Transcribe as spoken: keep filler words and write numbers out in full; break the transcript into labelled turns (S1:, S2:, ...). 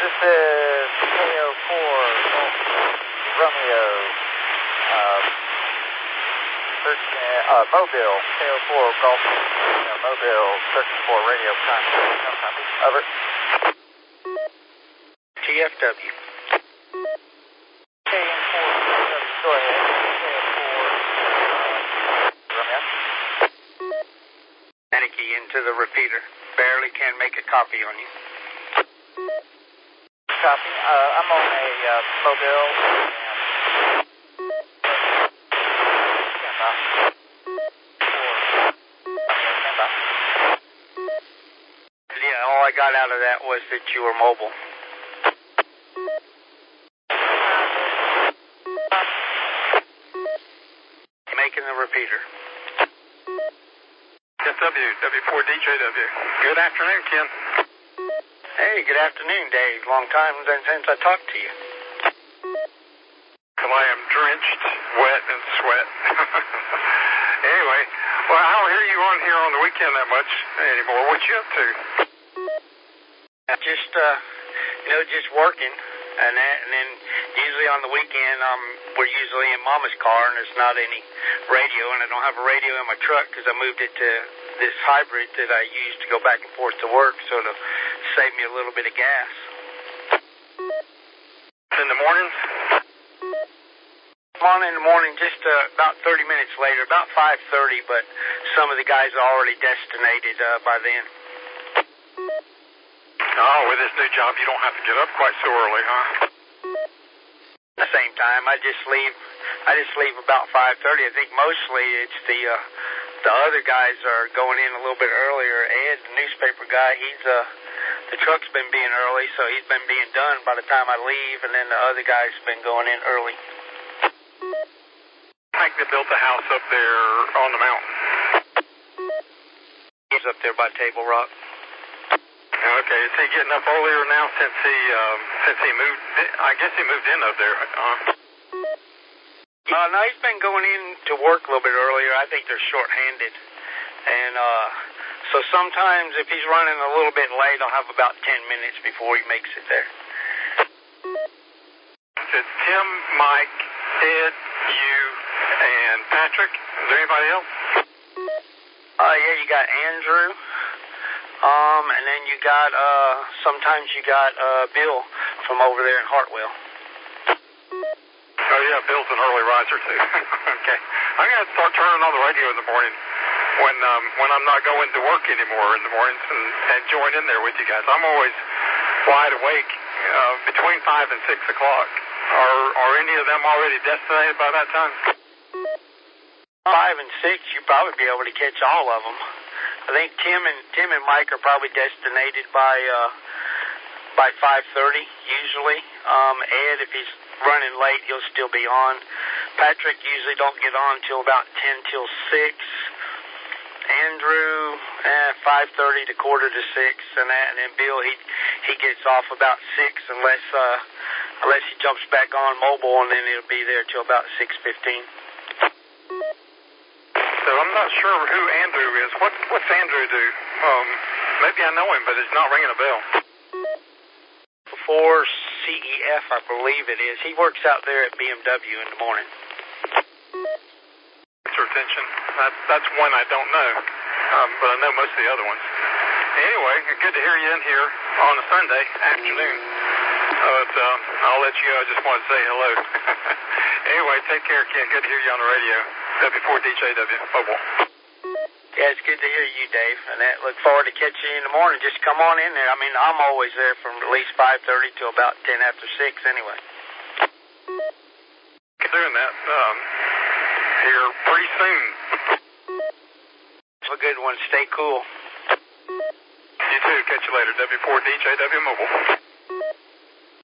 S1: This is K O four Romeo, uh, searching, uh, Mobile, K O four Golf, uh, Mobile, searching for radio contact. No copy. Over.
S2: T F W.
S1: K M four, go ahead. K O four, uh, Romeo.
S2: Panicky into the repeater. Barely can make a copy on you.
S1: Copy. Uh, I'm on a uh, Mobile. And stand by. Stand by.
S2: Yeah, all I got out of that was that you were mobile. Making the repeater.
S3: F W, W four D J W. Good afternoon, Ken.
S2: Hey, good afternoon, Dave. Long time since I talked to you.
S3: Well, I am drenched, wet, and sweat. Anyway, well, I don't hear you on here on the weekend that much anymore. What you up to?
S2: Just, uh, you know, just working. And, that, and then usually on the weekend, um, we're usually in Mama's car, and there's not any radio, and I don't have a radio in my truck because I moved it to this hybrid that I use to go back and forth to work, so it'll save me a little bit of gas.
S3: In the mornings?
S2: I'm on in the morning, just uh, about thirty minutes later, about five thirty, but some of the guys are already destinated uh, by then.
S3: Oh, with this new job, you don't have to get up quite so early, huh?
S2: At the same time, I just leave. I just leave about five thirty. I think mostly it's the uh, the other guys are going in a little bit earlier. Ed, the newspaper guy, he's uh, the truck's been being early, so he's been being done by the time I leave, and then the other guys been going in early.
S3: I think they built a house up there on the mountain.
S2: He's up there by Table Rock.
S3: Okay, is he getting up earlier now since he um, since he moved? I guess he moved in up there. Uh,
S2: uh, no, he's been going in to work a little bit earlier. I think they're short-handed, and uh, so sometimes if he's running a little bit late, I'll have about ten minutes before he makes it there.
S3: It's Tim, Mike, Ed, you, and Patrick. Is there anybody else?
S2: Uh, yeah, you got Andrew. Um, and then you got, uh, sometimes you got, uh, Bill from over there in Hartwell.
S3: Oh, yeah, Bill's an early riser, too. Okay. I'm going to start turning on the radio in the morning when, um, when I'm not going to work anymore in the mornings and, and join in there with you guys. I'm always wide awake, uh, between five and six o'clock. Are, are any of them already destinated by that time?
S2: Five and six, you'd probably be able to catch all of them. I think Tim and Tim and Mike are probably destinated by uh, by five thirty usually. Um, Ed, if he's running late, he'll still be on. Patrick usually don't get on till about ten till six. Andrew, eh, five thirty to quarter to six, and that, and then Bill he he gets off about six unless uh, unless he jumps back on mobile, and then he'll be there till about six fifteen.
S3: So I'm not sure who Andrew is. What what's Andrew do? Um, maybe I know him, but it's not ringing a bell.
S2: For C E F, I believe it is. He works out there at B M W in the morning.
S3: Your attention. That's that's one I don't know, um, but I know most of the other ones. Anyway, good to hear you in here on a Sunday afternoon. But um, I'll let you go. I just wanted to say hello. Anyway, take care, Ken. Good to hear you on the radio. W four D J W, mobile.
S2: Yeah, it's good to hear you, Dave. And I look forward to catching you in the morning. Just come on in there. I mean, I'm always there from at least five thirty till about ten after six anyway.
S3: Doing that um, here pretty soon.
S2: Have a good one. Stay cool.
S3: You too. Catch you later. W four D J W, mobile.